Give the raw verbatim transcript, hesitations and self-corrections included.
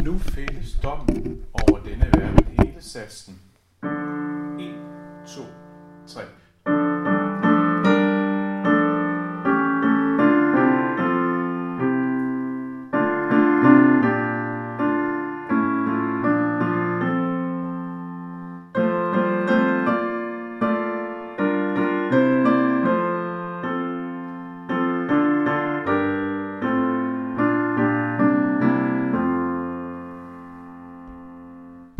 nu fældes dommen over denne verden hele satsen. en, to, tre.